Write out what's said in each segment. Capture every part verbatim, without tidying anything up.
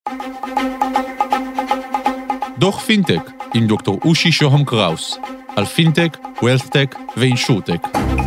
דוח פינטק עם דוקטור אושי שוהם קראוס על פינטק, ווילת'טק ואינשורטק.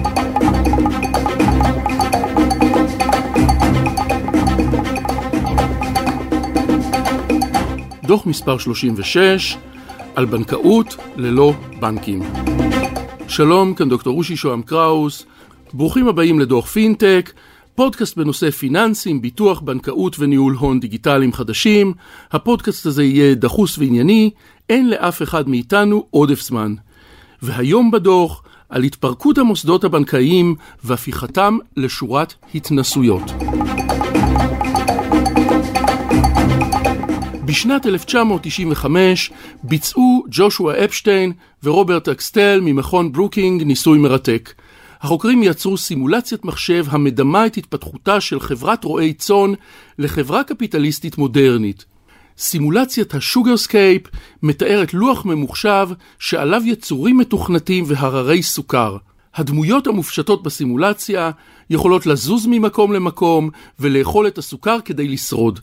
דוח מספר שלושים ושש על בנקאות ללא בנקים. שלום, כאן דוקטור אושי שוהם קראוס. ברוכים הבאים לדוח פינטק, פודקאסט בנושא פיננסים, ביטוח, בנקאות וניהול הון דיגיטליים חדשים. הפודקאסט הזה יהיה דחוס וענייני, אין לאף אחד מאיתנו עודף זמן. והיום בדוח על התפרקות המוסדות הבנקאיים והפיכתם לשורת התנסויות. בשנת אלף תשע מאות תשעים וחמש ביצעו ג'ושוע אפשטיין ורוברט אקסטל ממכון ברוקינג ניסוי מרתק. החוקרים יצרו סימולציית מחשב המדמה את התפתחותה של חברת רועי צאן לחברה קפיטליסטית מודרנית. סימולציית השוגרסקייפ מתארת לוח ממוחשב שעליו יצורים מתוכנתים והררי סוכר. הדמויות המופשטות בסימולציה יכולות לזוז ממקום למקום ולאכול את הסוכר כדי לשרוד.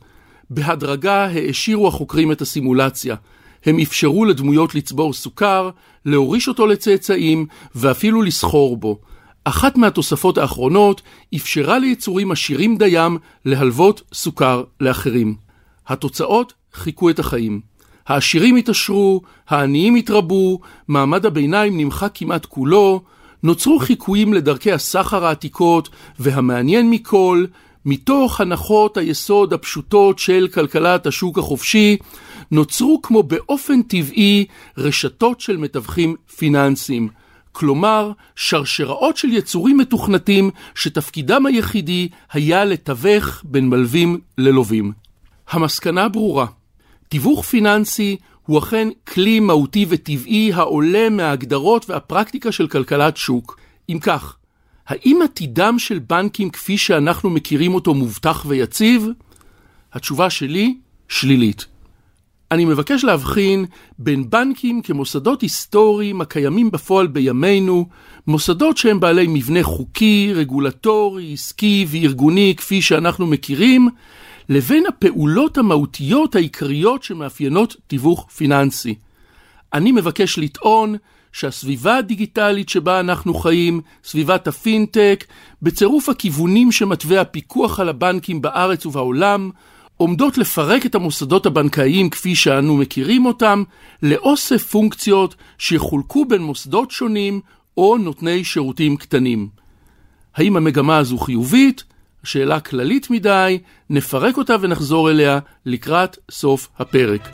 בהדרגה העשירו החוקרים את הסימולציה. הם אפשרו לדמויות לצבור סוכר, להוריש אותו לצאצאים ואפילו לסחור בו. אחת מהתוספות האחרונות אפשרה ליצורים עשירים דיים להלוות סוכר לאחרים. התוצאות חיכו את החיים. העשירים התעשרו, העניים התרבו, מעמד הביניים נמחק כמעט כולו, נוצרו חיקויים לדרכי הסחר העתיקות, והמעניין מכל, מתוך הנחות היסוד הפשוטות של כלכלת השוק החופשי, נוצרו כמו באופן טבעי רשתות של מתווכים פיננסיים. כלומר, שרשראות של יצורים מתוכנתים שתפקידם היחידי היה לתווך בין מלווים ללווים. המסקנה ברורה. תיווך פיננסי הוא אכן כלי מהותי וטבעי העולה מההגדרות והפרקטיקה של כלכלת שוק. אם כך, האם עתידם של בנקים כפי שאנחנו מכירים אותו מובטח ויציב? התשובה שלי, שלילית. אני מבקש להבחין בין בנקים כמוסדות היסטוריים הקיימים בפועל בימינו, מוסדות שהם בעלי מבנה חוקי, רגולטורי, עסקי וארגוני כפי שאנחנו מכירים, לבין הפעולות המהותיות העיקריות שמאפיינות תיווך פיננסי. אני מבקש לטעון שהסביבה הדיגיטלית שבה אנחנו חיים, סביבת הפינטק, בצירוף הכיוונים שמתווה הפיקוח על הבנקים בארץ ובעולם, עומדות לפרק את המוסדות הבנקאיים כפי שאנו מכירים אותם, לאוסף פונקציות שיחולקו בין מוסדות שונים או נותני שירותים קטנים. האם המגמה הזו חיובית? השאלה כללית מדי, נפרק אותה ונחזור אליה לקראת סוף הפרק.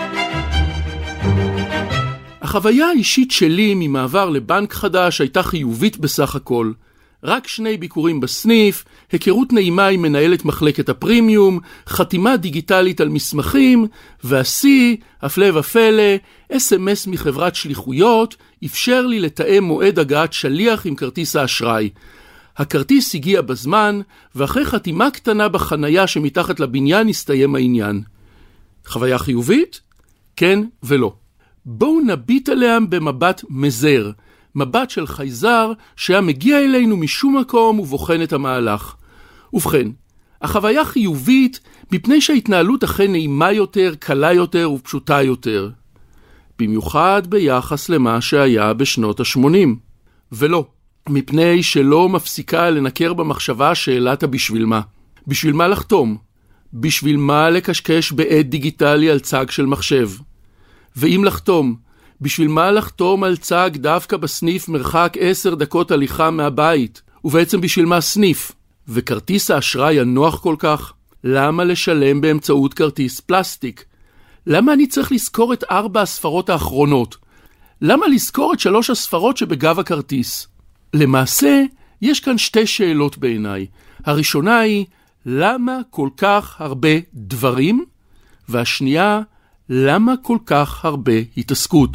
החוויה האישית שלי ממעבר לבנק חדש הייתה חיובית בסך הכל. רק שני ביקורים בסניף, היכרות נעימה עם מנהלת מחלקת הפרימיום, חתימה דיגיטלית על מסמכים, והשיא, הפלא ופלא, אס אם אס מחברת שליחויות, אפשר לי לתאם מועד הגעת שליח עם כרטיס האשראי. הכרטיס הגיע בזמן, ואחרי חתימה קטנה בחנייה שמתחת לבניין הסתיים העניין. חוויה חיובית? כן ולא. בואו נביט עליה במבט מזר, מבט של חייזר שהיה מגיע אלינו משום מקום ובוחן את המהלך. ובכן, החוויה חיובית מפני שההתנהלות אכן נעימה יותר, קלה יותר ופשוטה יותר. במיוחד ביחס למה שהיה בשנות ה-שמונים. ולא, מפני שלא מפסיקה לנקר במחשבה שאלת בשביל מה. בשביל מה לחתום? בשביל מה לקשקש בעד דיגיטלי על צג של מחשב? ואם לחתום, בשביל מה לחתום על צג דווקא בסניף מרחק עשר דקות הליכה מהבית? ובעצם בשביל מה סניף? וכרטיס האשראי הנוח כל כך? למה לשלם באמצעות כרטיס פלסטיק? למה אני צריך לזכור את ארבע הספרות האחרונות? למה לזכור את שלוש הספרות שבגב הכרטיס? למעשה, יש כאן שתי שאלות בעיניי. הראשונה היא, למה כל כך הרבה דברים? והשנייה, למה כל כך הרבה התעסקות?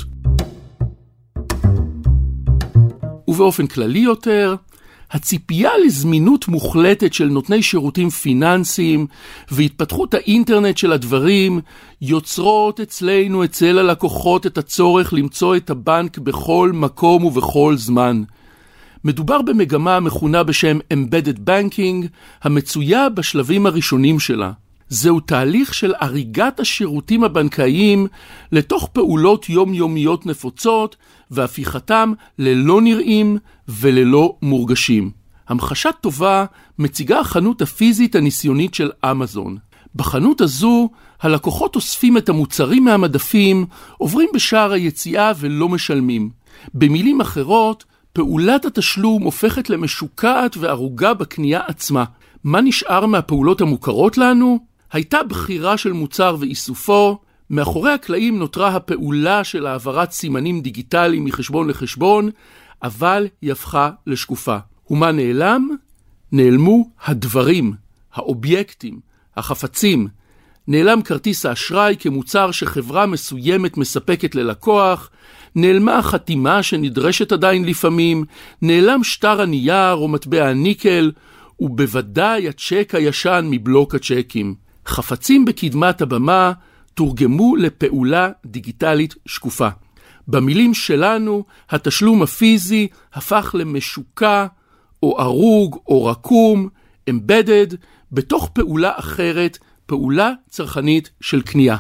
ובאופן כללי יותר, הציפייה לזמינות מוחלטת של נותני שירותים פיננסיים והתפתחות האינטרנט של הדברים יוצרות אצלנו, אצל הלקוחות, את הצורך למצוא את הבנק בכל מקום ובכל זמן. מדובר במגמה המכונה בשם Embedded Banking, המצויה בשלבים הראשונים שלה. זהו תהליך של אריגת השירותים הבנקאיים לתוך פעולות יומיומיות נפוצות והפיכתם ללא נראים וללא מורגשים. המחשה טובה מציגה החנות הפיזית הניסיונית של אמזון. בחנות הזו הלקוחות אוספים את המוצרים מהמדפים, עוברים בשער היציאה ולא משלמים. במילים אחרות, פעולת התשלום הופכת למשוקעת וארוגה בקנייה עצמה. מה נשאר מהפעולות המוכרות לנו? הייתה בחירה של מוצר ואיסופו, מאחורי הקלעים נותרה הפעולה של העברת סימנים דיגיטליים מחשבון לחשבון, אבל היא הפכה לשקופה. ומה נעלם? נעלמו הדברים, האובייקטים, החפצים. נעלם כרטיס האשראי כמוצר שחברה מסוימת מספקת ללקוח, נעלמה החתימה שנדרשת עדיין לפעמים, נעלם שטר הנייר או מטבע הניקל, ובוודאי הצ'ק הישן מבלוק הצ'קים. חפצים בקדמת הבמה תורגמו לפעולה דיגיטלית שקופה. במילים שלנו, התשלום הפיזי הפך למשוקע, או ארוג, או רקום, embedded, בתוך פעולה אחרת, פעולה צרכנית של קנייה.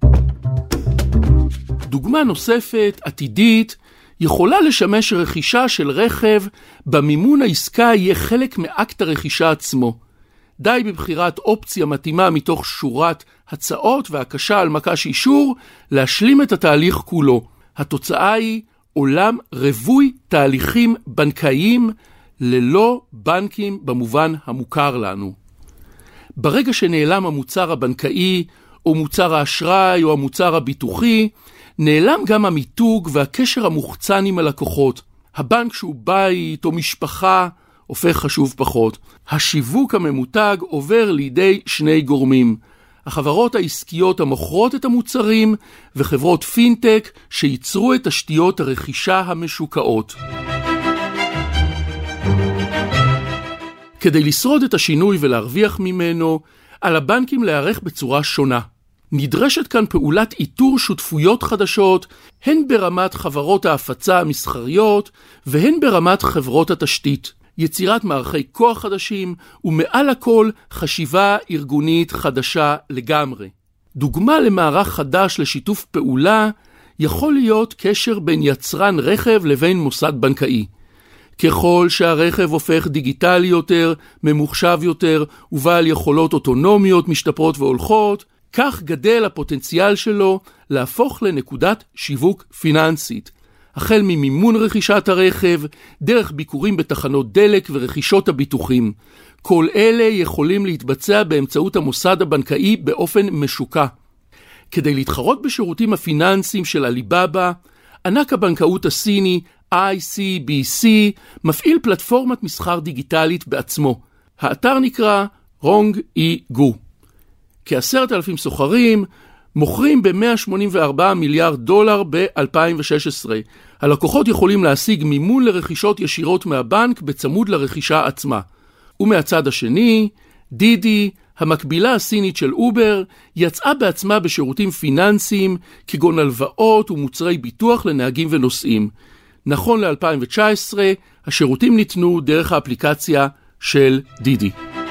דוגמה נוספת, עתידית, יכולה לשמש רכישה של רכב, במימון העסקה יהיה חלק מאקט הרכישה עצמו. די בבחירת אופציה מתאימה מתוך שורת הצעות והקשה על מקש אישור, להשלים את התהליך כולו. התוצאה היא עולם רווי תהליכים בנקאיים ללא בנקים במובן המוכר לנו. ברגע שנעלם המוצר הבנקאי, או מוצר האשראי, או המוצר הביטוחי, נעלם גם המיתוג והקשר המוחצן עם הלקוחות. הבנק שהוא בית או משפחה הופך חשוב פחות. השיווק הממותג עובר לידי שני גורמים. החברות העסקיות המוכרות את המוצרים, וחברות פינטק שייצרו את תשתיות הרכישה המשוקעות. כדי לשרוד את השינוי ולהרוויח ממנו, על הבנקים להיערך בצורה שונה. נדרשת כאן פעולת איתור שותפויות חדשות, הן ברמת חברות ההפצה המסחריות, והן ברמת חברות התשתית. יצירת מערכי כוח חדשים, ומעל הכל חשיבה ארגונית חדשה לגמרי. דוגמה למערך חדש לשיתוף פעולה, יכול להיות קשר בין יצרן רכב לבין מוסד בנקאי. ככל שהרכב הופך דיגיטלי יותר, ממוחשב יותר, ובעל יכולות אוטונומיות משתפרות והולכות, כך גדל הפוטנציאל שלו להפוך לנקודת שיווק פיננסית. החל ממימון רכישת הרכב, דרך ביקורים בתחנות דלק ורכישות הביטוחים. כל אלה יכולים להתבצע באמצעות המוסד הבנקאי באופן משוקע. כדי להתחרות בשירותים הפיננסיים של אליבאבא, ענק הבנקאות הסיני איי סי בי סי מפעיל פלטפורמת מסחר דיגיטלית בעצמו. האתר נקרא רונג אי גו. כעשרת אלפים סוחרים מוכרים ב-מאה שמונים וארבעה מיליארד דולר ב-אלפיים ושש עשרה. הלקוחות יכולים להשיג מימון לרכישות ישירות מהבנק בצמוד לרכישה עצמה. ומהצד השני, דידי, המקבילה הסינית של אובר, יצאה בעצמה בשירותים פיננסיים כגון הלוואות ומוצרי ביטוח לנהגים ונוסעים. נכון ל-אלפיים תשע עשרה, השירותים ניתנו דרך האפליקציה של דידי.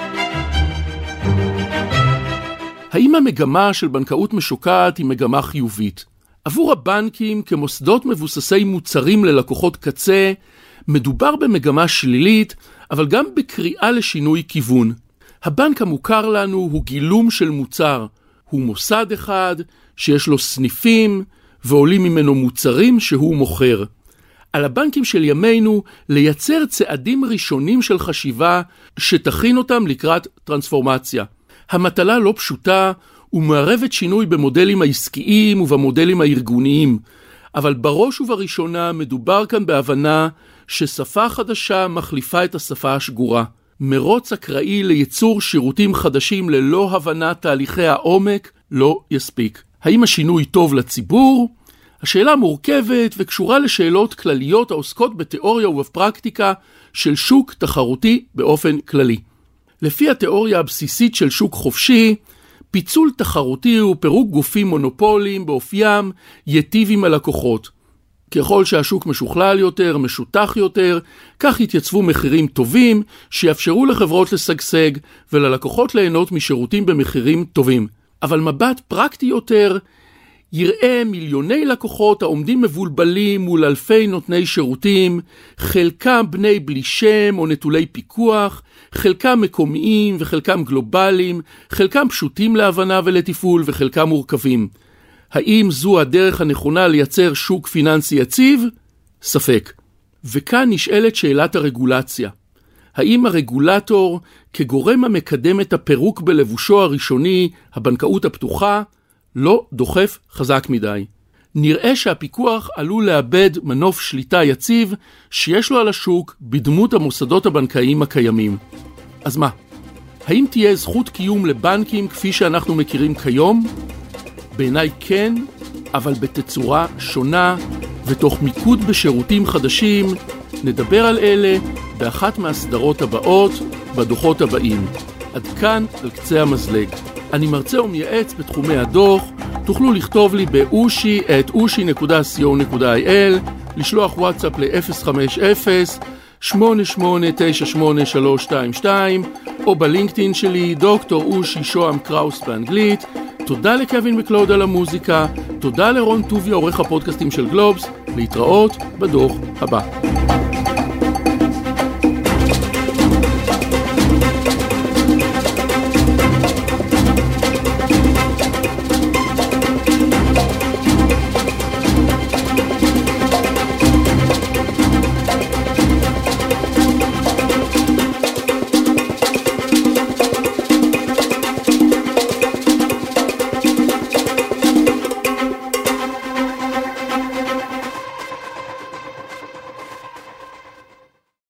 האם המגמה של בנקאות משוקעת היא מגמה חיובית? עבור הבנקים כמוסדות מבוססי מוצרים ללקוחות קצה, מדובר במגמה שלילית, אבל גם בקריאה לשינוי כיוון. הבנק המוכר לנו הוא גילום של מוצר. הוא מוסד אחד שיש לו סניפים ועולים ממנו מוצרים שהוא מוכר. על הבנקים של ימינו לייצר צעדים ראשונים של חשיבה שתכין אותם לקראת טרנספורמציה. המטלה לא פשוטה ומערבת שינוי במודלים העסקיים ובמודלים הארגוניים, אבל בראש ובראשונה מדובר כאן בהבנה ששפה חדשה מחליפה את השפה השגורה. מרוץ אקראי לייצור שירותים חדשים ללא הבנת תהליכי העומק לא יספיק. האם השינוי טוב לציבור? השאלה מורכבת וקשורה לשאלות כלליות העוסקות בתיאוריה ובפרקטיקה של שוק תחרותי באופן כללי. לפי התיאוריה הבסיסית של שוק חופשי, פיצול תחרותי ופירוק גופים מונופוליים באופיים יטיב עם הלקוחות. ככל שהשוק משוכלל יותר, משותח יותר, כך יתייצבו מחירים טובים שיאפשרו לחברות לשגשג וללקוחות ליהנות משירותים במחירים טובים. אבל מבט פרקטי יותר יראה מיליוני לקוחות העומדים מבולבלים מול אלפי נותני שירותים, חלקם בני בלי שם או נטולי פיקוח, חלקם מקומיים וחלקם גלובליים, חלקם פשוטים להבנה ולתפעול וחלקם מורכבים. האם זו הדרך הנכונה לייצר שוק פיננסי יציב? ספק. וכאן נשאלת שאלת הרגולציה. האם הרגולטור, כגורם המקדם את הפירוק בלבושו הראשוני, הבנקאות הפתוחה, לא דוחף חזק מדי? נראה שהפיקוח עלול לאבד מנוף שליטה יציב שיש לו על השוק בדמות המוסדות הבנקאיים הקיימים. אז מה? האם תהיה זכות קיום לבנקים כפי שאנחנו מכירים כיום? בעיניי כן, אבל בתצורה שונה ותוך מיקוד בשירותים חדשים. נדבר על אלה באחת מהסדרות הבאות בדוחות הבאים. עד כאן על קצה המזלג. אני מרצה ומייעץ בתחומי הדוח. תוכלו לכתוב לי באושי את אושי נקודה סי או נקודה איי אל, לשלוח וואטסאפ ל-אפס חמש אפס שמונה שמונה תשע שמונה שלוש שתיים שתיים או בלינקדאין שלי דוקטור אושי שוהם קראוס באנגלית. תודה לקווין מקלוד על המוזיקה, תודה לרון טוביה עורך הפודקאסטים של גלובס, להתראות בדוח הבא.